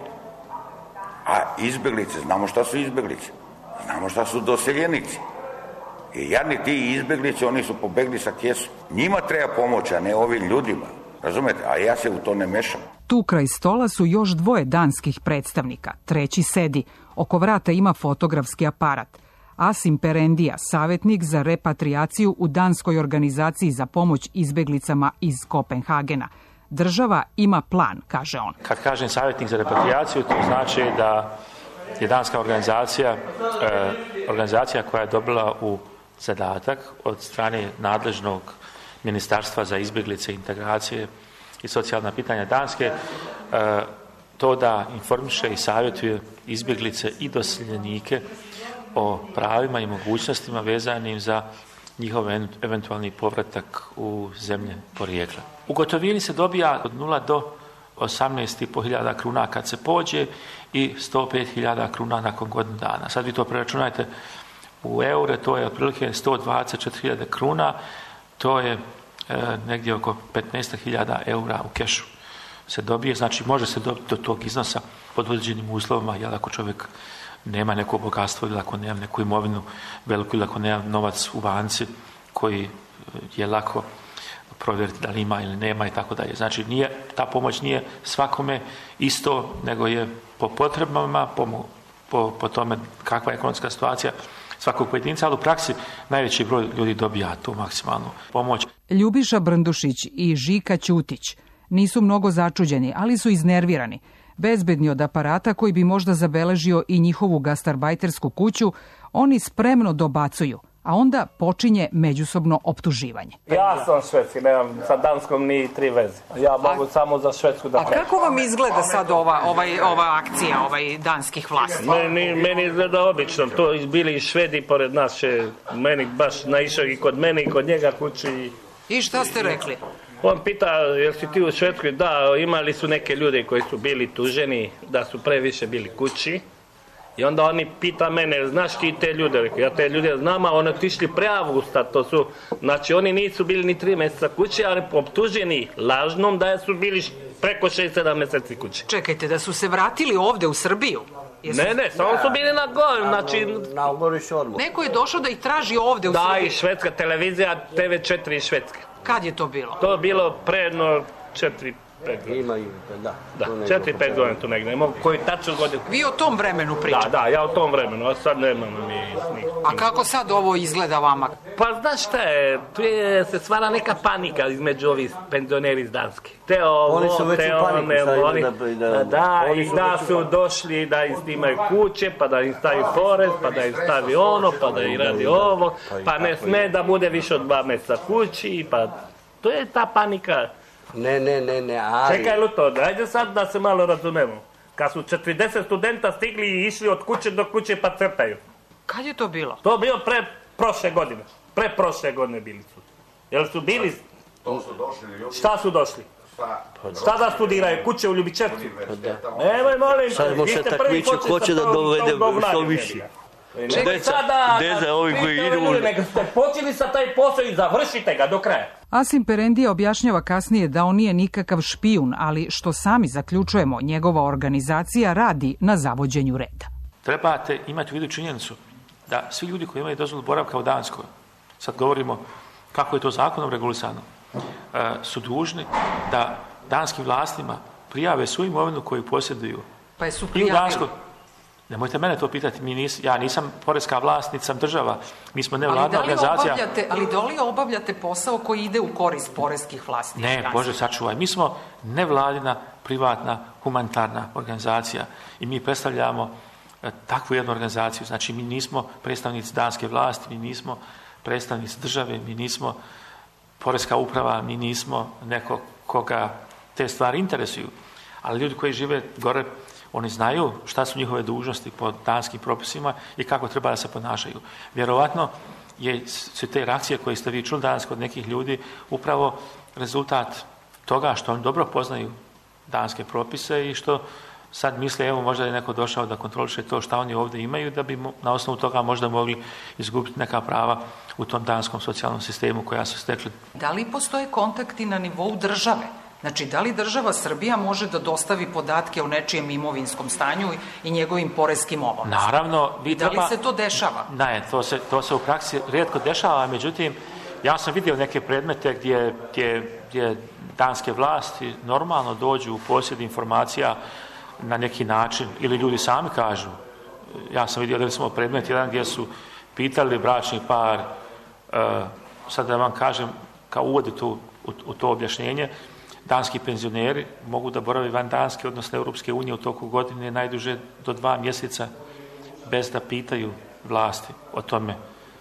a izbjeglice, znamo šta su izbjeglice, znamo šta su doseljenici. I jadni ti izbjeglice, oni su pobegli sa kesu. Njima treba pomoći, a ne ovim ljudima. Razumete? A ja se u to ne mešam. Tu kraj stola su još dvoje danskih predstavnika. Treći sedi. Oko vrata ima fotografski aparat. Asim Perendija, savjetnik za repatriaciju u danskoj organizaciji za pomoć izbjeglicama iz Kopenhagena. Država ima plan, kaže on. Kad kažem savjetnik za repatriaciju, to znači da je danska organizacija koja je dobila u zadatak od strane nadležnog Ministarstva za izbjeglice, integracije i socijalna pitanja Danske, to da informiše i savjetuje izbjeglice i doseljenike o pravima i mogućnostima vezanim za njihov eventualni povratak u zemlje porijekla. U gotovini se dobija od 0 do 18.500 kruna kad se pođe i 105.000 kruna nakon godinu dana. Sad vi to preračunajte u eure, to je otprilike 124.000 kruna, to je negdje oko 15.000 eura u kešu se dobije, znači može se dobiti do tog iznosa pod određenim uslovima, jel ako čovjek nema neko bogatstvo ili ako nema neku imovinu veliku ili ako nema novac u banci koji je lako provjeriti da li ima ili nema i tako dalje. Znači ta pomoć nije svakome isto, nego je po potrebama, po tome kakva je ekonomska situacija svakog pojedinca, ali u praksi najveći broj ljudi dobija tu maksimalnu pomoć. Ljubiša Brndušić i Žika Ćutić nisu mnogo začuđeni, ali su iznervirani. Bezbedni od aparata koji bi možda zabeležio i njihovu gastarbajtersku kuću, oni spremno dobacuju, a onda počinje međusobno optuživanje. Ja sam švedski, nemam sa Danskom ni 3 veze. Ja mogu samo za Švedsku da... A kako vam izgleda sad ova akcija danskih vlasti? Meni izgleda obično. To bili i Švedi pored nas, meni baš naišao i kod mene i kod njega kući. I šta ste rekli? On pita, jel si ti u Švedskoj? Da, imali su neke ljude koji su bili tuženi da su previše bili kući. I onda oni pita mene, znaš ti te ljude? Rekao, ja te ljude znam, a oni otišli pre avgusta, to su, znači oni nisu bili ni 3 mjeseca kući, ali optuženi lažnom da su bili preko 6-7 mjeseci kući. Čekajte, da su se vratili ovde u Srbiju? Ne, samo su bili na goru, znači... Neko je došao da ih traži ovde u Srbiji? Da, i švedska televizija, TV4 iz Švedske. Kad je to bilo? To je bilo pre 4-5 godina. Da, 4-5 godina tu negdje, ne mogu koji tačno godinu. Vi o tom vremenu pričate? Da, ja o tom vremenu, a sad nemam mi... A kako sad ovo izgleda vama? Pa znaš šta je, tu se stvara neka panika između ovih penzioneri iz Danske. Oni su već u paniku. Da su došli da im snimaju kuće, pa da im stavi porez, pa da im stavi ono, pa da im radi ovo, pa ne sme da bude više od 2 mjeseca kući, pa to je ta panika. Ne, ali... Čekaj, Luto, ajde sad da se malo razumemo. Kad su 40 studenta stigli i išli od kuće do kuće pa crtaju. Kad je to bilo? To je bilo preprošle godine bili su. Jel su bili... To su došli. Šta su došli? Šta da studiraju? Kuće u Ljubičevcu? Nemoj, molim. Sad može takmiču ko će da dovede što više. Deca, ovi koji idu... Nego ste počeli sa taj posao i završite ga do kraja. Asim Perendija objašnjava kasnije da on nije nikakav špijun, ali što sami zaključujemo, njegova organizacija radi na zavođenju reda. Trebate imati u vidu činjenicu da svi ljudi koji imaju dozvolu boravka u Danskoj, sad govorimo kako je to zakonom regulisano, su dužni da danskim vlastima prijave svu imovinu koju posjeduju. Pa je su prijavili? Nemojte mene to pitati, ja nisam poreska vlast, niti sam država, mi smo nevladna organizacija. Ali da li obavljate posao koji ide u korist poreskih vlasti? Ne, Bože sačuvaj, mi smo nevladina, privatna, humanitarna organizacija i mi predstavljamo takvu jednu organizaciju, znači mi nismo predstavnici danske vlasti, mi nismo predstavnici države, mi nismo poreska uprava, mi nismo neko koga te stvari interesuju, ali ljudi koji žive gore, oni znaju šta su njihove dužnosti po danskim propisima i kako treba da se ponašaju. Vjerovatno su te reakcije koje ste vi čuli danas kod nekih ljudi upravo rezultat toga što oni dobro poznaju danske propise i što sad misle, evo možda je neko došao da kontroliše to šta oni ovdje imaju, da bi na osnovu toga možda mogli izgubiti neka prava u tom danskom socijalnom sistemu koja su stekli. Da li postoje kontakti na nivou države? Znači, da li država Srbija može da dostavi podatke o nečijem imovinskom stanju i njegovim poreskim obavezama? Naravno. Da li se to dešava? Ne, to se u praksi rijetko dešava, međutim, ja sam vidio neke predmete gdje danske vlasti normalno dođu u posjed informacija na neki način, ili ljudi sami kažu. Ja sam vidio da smo predmet jedan gdje su pitali bračni par, sad da vam kažem, kao uvod u to objašnjenje, danski penzioneri mogu da borave van Danske, odnosno Europske unije u toku godine najduže do 2 mjeseca bez da pitaju vlasti o tome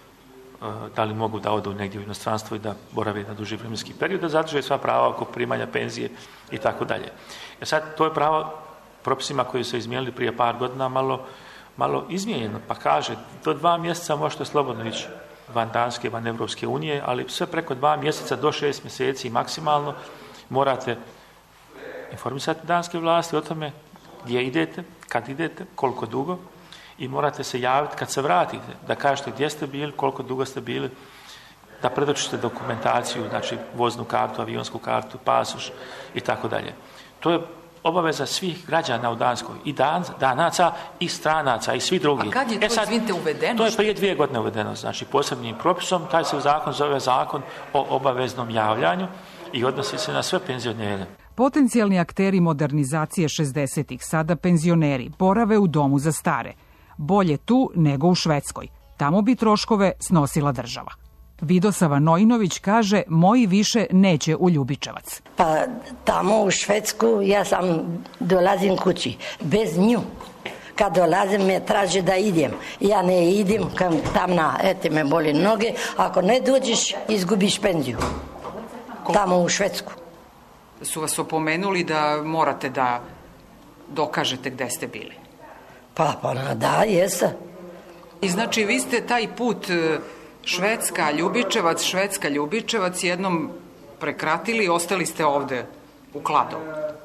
da li mogu da odu negdje u inostranstvo i da borave na duži vremenski period, da zadrže sva prava oko primanja penzije i tako dalje. Sad, to je pravo propisima koji su izmijenili prije par godina malo izmijenjeno, pa kaže do 2 mjeseca možete slobodno ići van Danske, van Europske unije, ali sve preko 2 mjeseca do 6 mjeseci maksimalno morate informisati danske vlasti o tome gdje idete, kad idete, koliko dugo, i morate se javiti kad se vratite, da kažete gdje ste bili, koliko dugo ste bili, da predočite dokumentaciju, znači voznu kartu, avionsku kartu, pasoš i tako dalje. To je obaveza svih građana u Danskoj, i Danaca i stranaca i svi drugi. A kad je to, izvinite, uvedeno? To je prije 2 godine uvedeno, znači posebnim propisom, taj se u zakon zove Zakon o obaveznom javljanju i odnosi se na sve penzionere. Potencijalni akteri modernizacije 60-ih, sada penzioneri, borave u domu za stare. Bolje tu nego u Švedskoj. Tamo bi troškove snosila država. Vidosava Nojinović kaže, moji više neće u Ljubičevac. Pa tamo u Švedsku ja dolazim kući, bez nju. Kad dolazim me traže da idem. Ja ne idem, tam me boli noge. Ako ne dođeš, izgubiš penziju. Tamo u Švedsku. Su vas opomenuli da morate da dokažete gde ste bili? Pa da, jeste. I znači vi ste taj put Švedska, Ljubičevac jednom prekratili i ostali ste ovde u Kladovu.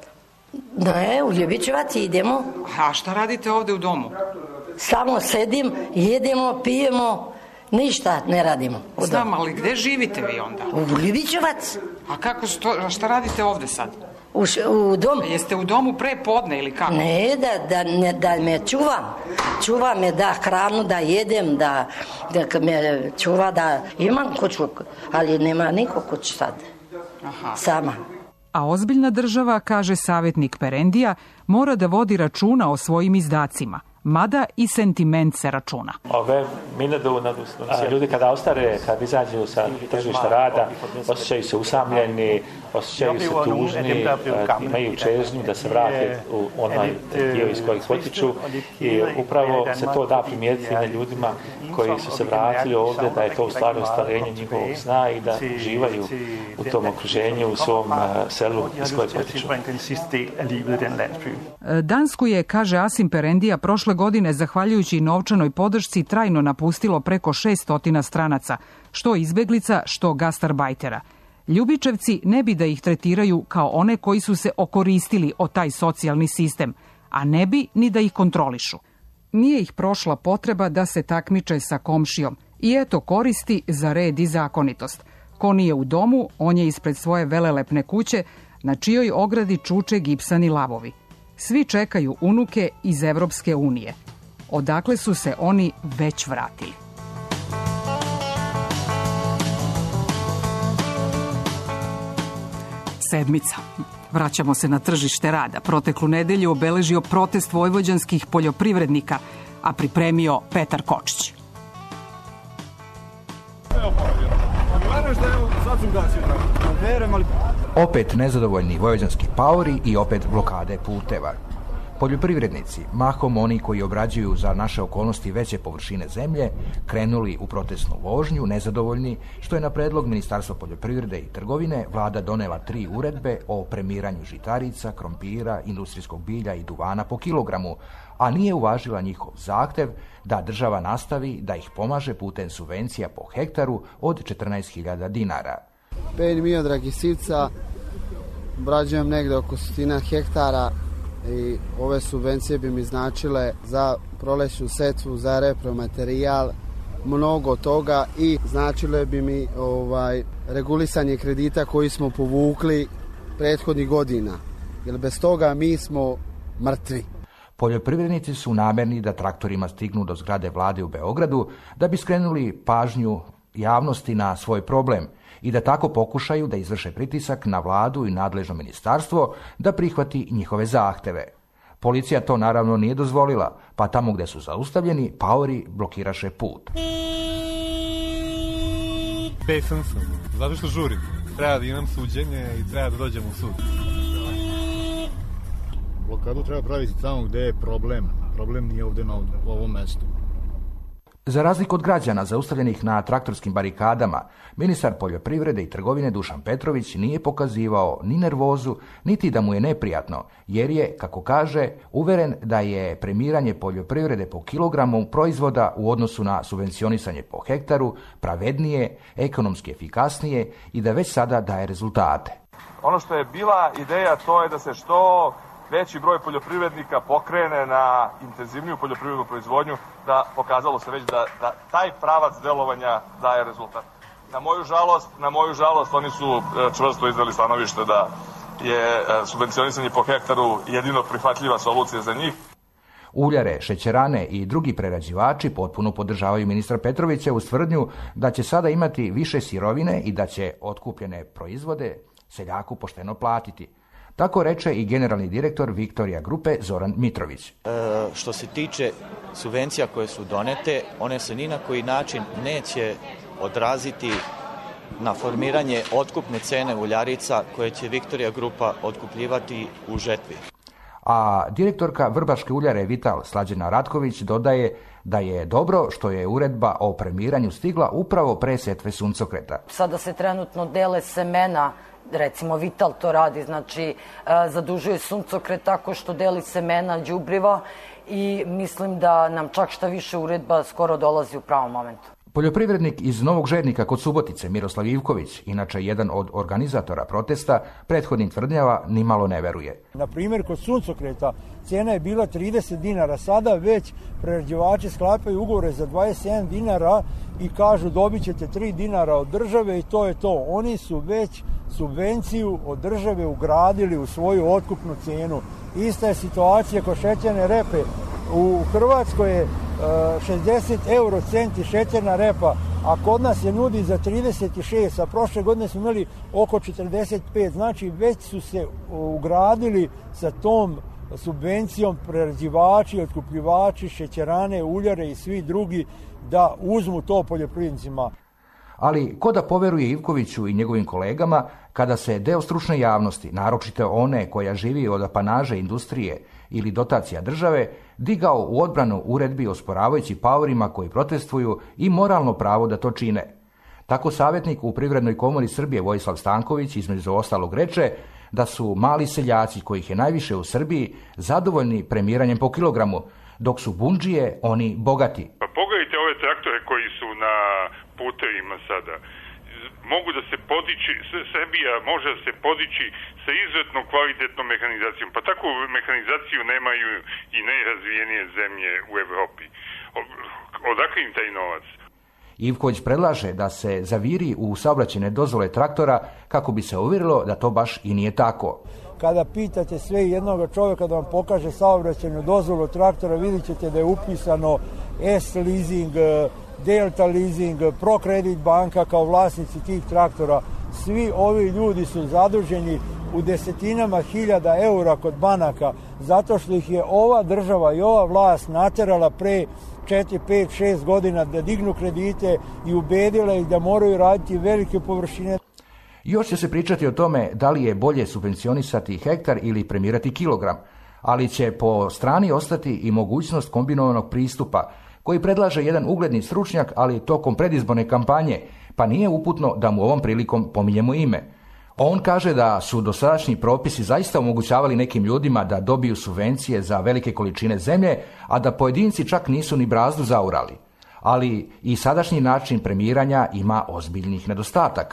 Ne, u Ljubičevac idemo. A šta radite ovde u domu? Samo sedim, jedemo, pijemo, ništa ne radimo. Znam, ali gde živite vi onda? U Ljubičevac. A šta radite ovde sad? U domu. Jeste u domu pre podne ili kako? Ne, da me čuvam. Čuva me da hranu, da jedem, da me čuva, da imam kuću, ali nema niko kuć sad. Sama. A ozbiljna država, kaže savjetnik Perendija, mora da vodi računa o svojim izdacima, mada i sentiment se računa. Ljudi kada ostare, kad izađu sa tržišta rada, osjećaju se usamljeni, osjećaju se tužni, imaju čežnju da se vrate u onaj dio iz kojeg potiču, i upravo se to da primijetiti na ljudima koji su se vratili ovdje, da je to u stvari ostvarenje njihovog sna i da živaju u tom okruženju, u svom selu iz kojeg potiču. Dansku je, kaže Asim Perendija, prošle godine, zahvaljujući novčanoj podršci, trajno napustilo preko 600 stranaca, što izbeglica, što gastarbajtera. Ljubičevci ne bi da ih tretiraju kao one koji su se okoristili o taj socijalni sistem, a ne bi ni da ih kontrolišu. Nije ih prošla potreba da se takmiče sa komšijom i eto koristi za red i zakonitost. Ko nije u domu, on je ispred svoje velelepne kuće, na čijoj ogradi čuče gipsani lavovi. Svi čekaju unuke iz Evropske unije. Odakle su se oni već vratili. Sedmica. Vraćamo se na tržište rada. Proteklu nedelju obeležio protest vojvođanskih poljoprivrednika, a pripremio Petar Kočić. Opet nezadovoljni vojvođanski paori i opet blokade puteva. Poljoprivrednici, mahom oni koji obrađuju za naše okolnosti veće površine zemlje, krenuli u protestnu vožnju, nezadovoljni što je na predlog Ministarstva poljoprivrede i trgovine vlada donela 3 uredbe o premiranju žitarica, krompira, industrijskog bilja i duvana po kilogramu, a nije uvažila njihov zahtev da država nastavi da ih pomaže putem subvencija po hektaru od 14.000 dinara. Miodrag iz Sivca, obrađujem negde oko 100 hektara i ove subvencije bi mi značile za prolećnu setvu, za repromaterijal, mnogo toga i značile bi mi regulisanje kredita koji smo povukli prethodnih godina, jer bez toga mi smo mrtvi. Poljoprivrednici su namerni da traktorima stignu do zgrade vlade u Beogradu da bi skrenuli pažnju javnosti na svoj problem i da tako pokušaju da izvrše pritisak na vladu i nadležno ministarstvo da prihvati njihove zahteve. Policija to naravno nije dozvolila, pa tamo gde su zaustavljeni, paori blokiraše put. Besan sam, zato što žurim. Treba da imam suđenje i treba da dođem u sud. Blokadu treba praviti tamo gde je problem. Problem nije ovde na ovom mestu. Za razliku od građana zaustavljenih na traktorskim barikadama, ministar poljoprivrede i trgovine Dušan Petrović nije pokazivao ni nervozu, niti da mu je neprijatno, jer je, kako kaže, uveren da je premiranje poljoprivrede po kilogramu proizvoda u odnosu na subvencionisanje po hektaru pravednije, ekonomski efikasnije i da već sada daje rezultate. Ono što je bila ideja, to je da se što veći broj poljoprivrednika pokrene na intenzivniju poljoprivrednu proizvodnju, da pokazalo se već da taj pravac delovanja daje rezultat. Na moju žalost oni su čvrsto izdali stanovište da je subvencionisanje po hektaru jedino prihvatljiva solucija za njih. Uljare, šećerane i drugi prerađivači potpuno podržavaju ministra Petrovića uz tvrdnju da će sada imati više sirovine i da će otkupljene proizvode seljaku pošteno platiti. Tako reče i generalni direktor Viktorija Grupe Zoran Mitrović. Što se tiče subvencija koje su donete, one se ni na koji način neće odraziti na formiranje otkupne cene uljarica koje će Viktorija Grupa otkupljivati u žetvi. A direktorka Vrbaške uljare Vital Slađena Ratković dodaje da je dobro što je uredba o premiranju stigla upravo pre setve suncokreta. Sada se trenutno dele semena, recimo Vital to radi, znači zadužuje suncokret tako što deli semena đubriva i mislim da nam čak šta više uredba skoro dolazi u pravom momentu. Poljoprivrednik iz Novog Žednika kod Subotice, Miroslav Ivković, inače jedan od organizatora protesta, prethodnim tvrdnjama nimalo ne veruje. Na primjer, kod suncokreta cena je bila 30 dinara, sada već prerađivači sklapaju ugovore za 27 dinara i kažu dobit ćete 3 dinara od države i to je to. Oni su već subvenciju od države ugradili u svoju otkupnu cenu. Ista je situacija kod šećerne repe. U Hrvatskoj je 60 eurocenti šećerna repa, a kod nas je nudi za 36, a prošle godine smo imali oko 45, znači već su se ugradili sa tom subvencijom prerađivači, otkupljivači, šećerane, uljare i svi drugi da uzmu to poljoprivrednicima. Ali ko da poveruje Ivkoviću i njegovim kolegama kada se deo stručne javnosti, naročito one koja živi od apanaže industrije ili dotacija države, digao u odbranu uredbi osporavajući paorima koji protestuju i moralno pravo da to čine. Tako savjetnik u Privrednoj komori Srbije Vojislav Stanković između ostalog reče da su mali seljaci, kojih je najviše u Srbiji, zadovoljni premiranjem po kilogramu, dok su bundžije oni bogati. Pa pogledajte ove traktore koji su na putevima sada. Mogu da se podići, Srbija može da se podići sa izuzetno kvalitetnom mehanizacijom. Pa takvu mehanizaciju nemaju i najrazvijenije zemlje u Evropi. Odakle im taj novac? Ivković predlaže da se zaviri u saobraćajne dozvole traktora kako bi se uvjerilo da to baš i nije tako. Kada pitate sve jednog čovjeka da vam pokaže saobraćajnu dozvolu traktora, vidjet ćete da je upisano S-leasing, Delta leasing, ProCredit banka kao vlasnici tih traktora. Svi ovi ljudi su zaduženi u desetinama hiljada eura kod banaka zato što ih je ova država i ova vlast naterala pre 4, 5, 6 godina da dignu kredite i ubedila ih da moraju raditi velike površine. Još će se pričati o tome da li je bolje subvencionisati hektar ili premirati kilogram, ali će po strani ostati i mogućnost kombinovanog pristupa koji predlaže jedan ugledni stručnjak, ali tokom predizborne kampanje, pa nije uputno da mu ovom prilikom pominjemo ime. On kaže da su dosadašnji propisi zaista omogućavali nekim ljudima da dobiju subvencije za velike količine zemlje, a da pojedinci čak nisu ni brazdu zaurali. Ali i sadašnji način premiranja ima ozbiljnih nedostataka.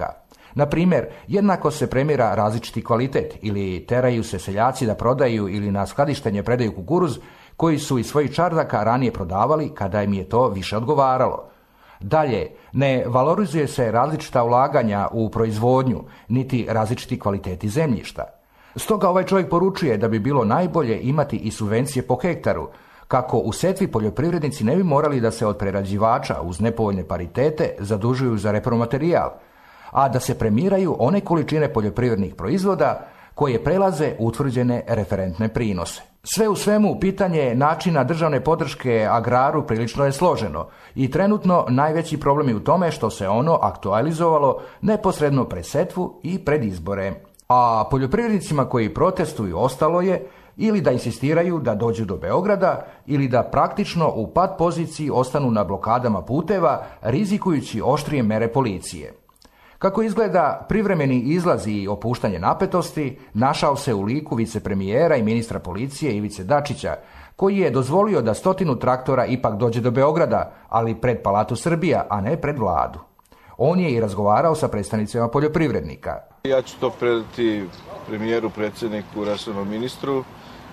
Na primjer, jednako se premjera različiti kvalitet ili teraju se seljaci da prodaju ili na skladištenje predaju kukuruz koji su iz svojih čardaka ranije prodavali kada im je to više odgovaralo. Dalje, ne valorizuje se različita ulaganja u proizvodnju, niti različiti kvaliteti zemljišta. Stoga ovaj čovjek poručuje da bi bilo najbolje imati i subvencije po hektaru, kako u setvi poljoprivrednici ne bi morali da se od prerađivača uz nepovoljne paritete zadužuju za repromaterijal, a da se premiraju one količine poljoprivrednih proizvoda koje prelaze utvrđene referentne prinose. Sve u svemu, pitanje načina državne podrške agraru prilično je složeno i trenutno najveći problem je u tome što se ono aktualizovalo neposredno pred setvu i pred izbore. A poljoprivrednicima koji protestuju ostalo je ili da insistiraju da dođu do Beograda ili da praktično u pat poziciji ostanu na blokadama puteva rizikujući oštrije mere policije. Kako izgleda privremeni izlaz i opuštanje napetosti, našao se u liku vicepremijera i ministra policije Ivice Dačića, koji je dozvolio da 100 traktora ipak dođe do Beograda, ali pred Palatu Srbija, a ne pred vladu. On je i razgovarao sa predstavnicima poljoprivrednika. Ja ću to predati premijeru, predsjedniku, resornom ministru.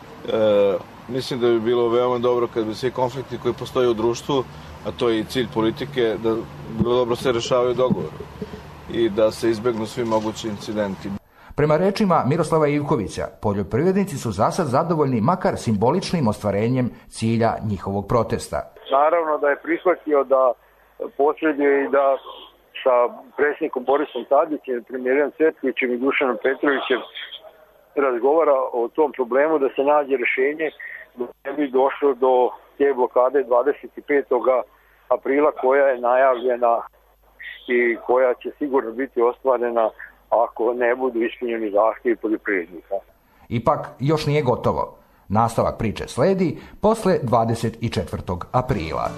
Mislim da bi bilo veoma dobro kad bi svi konflikti koji postoje u društvu, a to je i cilj politike, da bilo dobro se rešavaju dogovor i da se izbegnu svi mogući incidenti. Prema rečima Miroslava Ivkovića, poljoprivrednici su zasad zadovoljni makar simboličnim ostvarenjem cilja njihovog protesta. Naravno da je prihvatio da posreduje i da sa predsjednikom Borisom Tadićem, premijerom Cvetkovićem i Dušanom Petrovićem razgovara o tom problemu, da se nađe rješenje da ne bi došlo do te blokade 25. aprila koja je najavljena i koja će sigurno biti ostvarena ako ne budu ispunjeni zahtjevi poljoprivrednika. Ipak još nije gotovo. Nastavak priče sledi posle 24. aprila.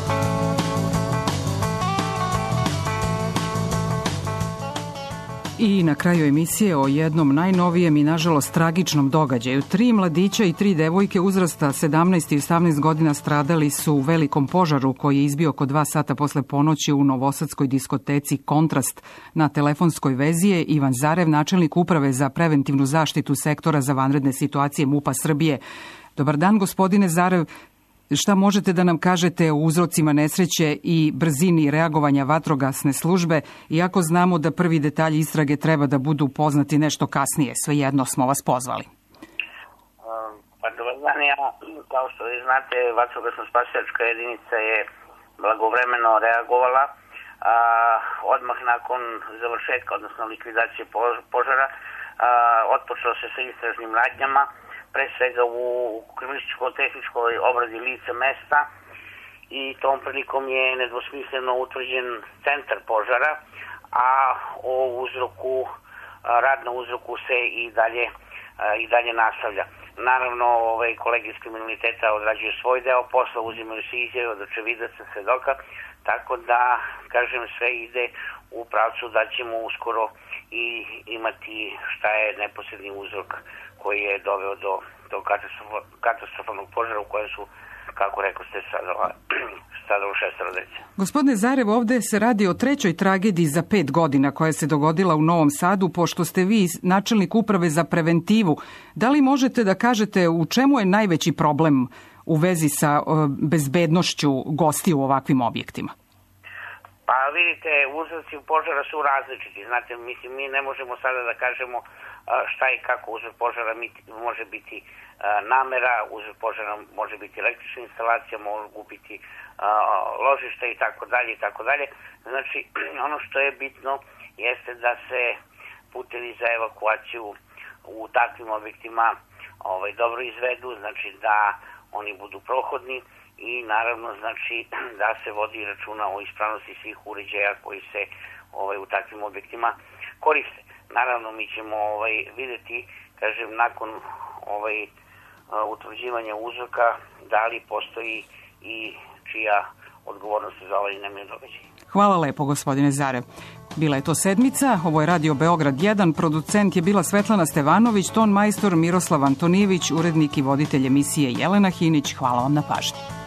I na kraju emisije o jednom najnovijem i nažalost tragičnom događaju. 3 mladića i 3 devojke uzrasta 17 i 18 godina stradali su u velikom požaru koji je izbio oko 2 sata posle ponoći u novosadskoj diskoteci Kontrast. Na telefonskoj vezi je Ivan Zarev, načelnik Uprave za preventivnu zaštitu sektora za vanredne situacije MUP-a Srbije. Dobar dan, gospodine Zarev. Šta možete da nam kažete o uzrocima nesreće i brzini reagovanja vatrogasne službe, iako znamo da prvi detalji istrage treba da budu poznati nešto kasnije, svejedno smo vas pozvali. Pa dobar dan, ja, kao što vi znate, vatrogasno-spasilačka jedinica je blagovremeno reagovala. Odmah nakon završetka, odnosno likvidacije požara, otpočelo se sa istražnim radnjama, pre svega u kriminalističko-tehničkoj obradi lica mesta i tom prilikom je nedvosmisleno utvrđen centar požara, a o uzroku, rad na uzroku se i dalje nastavlja. Naravno, kolege iz kriminaliteta odrađuju svoj deo posla, uzimaju se izjave od očevidaca, svedoka, tako da, kažem, sve ide u pravcu da ćemo uskoro i imati šta je neposredni uzrok koji je doveo do katastrofalnog požara u kojem su, kako rekao ste, stradalo 6 dece. Gospodine Zarev, ovde se radi o 3. tragediji za 5 godina koja se dogodila u Novom Sadu, pošto ste vi načelnik Uprave za preventivu. Da li možete da kažete u čemu je najveći problem u vezi sa bezbednošću gostiju u ovakvim objektima? Pa vidite, uzroci požara su različiti. Znate, mislim, mi ne možemo sada da kažemo šta i kako uzrok požara može biti namera, uzrok požara može biti električna instalacija, mogu biti ložišta i tako dalje i tako dalje. Znači, ono što je bitno jeste da se putevi za evakuaciju u takvim objektima dobro izvedu, znači da oni budu prohodni i naravno znači da se vodi računa o ispravnosti svih uređaja koji se u takvim objektima koriste. Naravno mi ćemo videti, kažem, nakon utvrđivanja uzroka da li postoji i čija odgovornost za ovaj nemili događaj. Hvala lepo, gospodine Zarev. Bila je to Sedmica, ovo je Radio Beograd 1, producent je bila Svetlana Stevanović, ton majstor Miroslav Antonijević, urednik i voditelj emisije Jelena Hinić. Hvala vam na pažnji.